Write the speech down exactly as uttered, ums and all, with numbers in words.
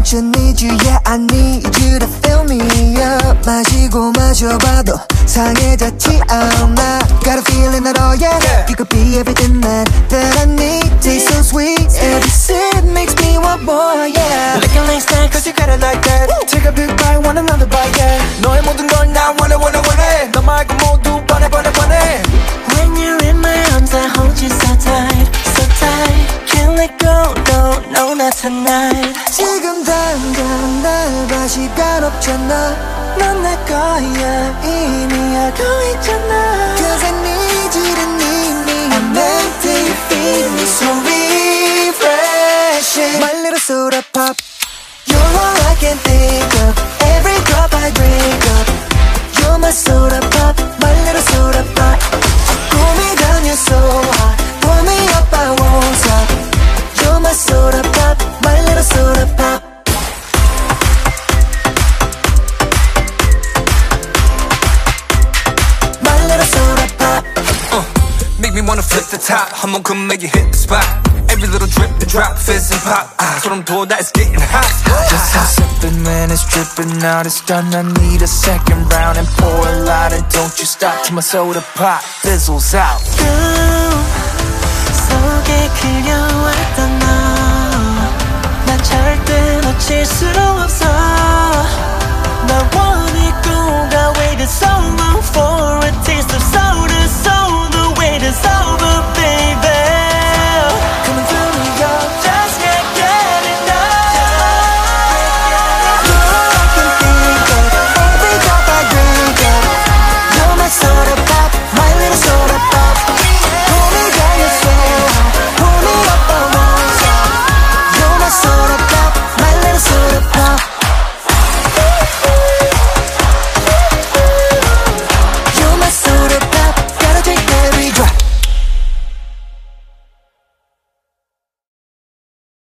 want you, need you, yeah I need you to fill me up. 마시고 마셔봐도 상해졌지 않아. Got a feeling that oh yeah, yeah. You could be everything that, that I need. Taste so sweet, every sip makes me want more, yeah. Licking like that cause you got it like that. Woo. Take a big bite, want another bite, yeah. 너의 모든 걸 나 원해 원해 원해. 너 말고 모두 번해 번해 번해. When you're in my arms I hold you so tight, so tight. Can't let go, no, no, not tonight. 지금 당장 날 봐 시간 없잖아. 넌 내 거야 이미 알고 있잖아. Cause I need you to need me. I'm empty, you feed me so refreshing. My little soda pop. You're all I can think of. Every drop I drink up. You're my soda pop, my little soda pop. Cool me down, you're so hot. Pull me up, I won't stop. You're my soda pop, my little soda pop. My little soda pop. uh, Make me wanna flip the top. 한번 come make you hit the spot. Every little drip and drop, fizz and pop. 아, 소름 돋아, it's getting hot. Just stop sipping when it's dripping out. It's done, I need a second round. And pour a lot and don't you stop till my soda pop fizzles out. 꿈 속에 그려왔던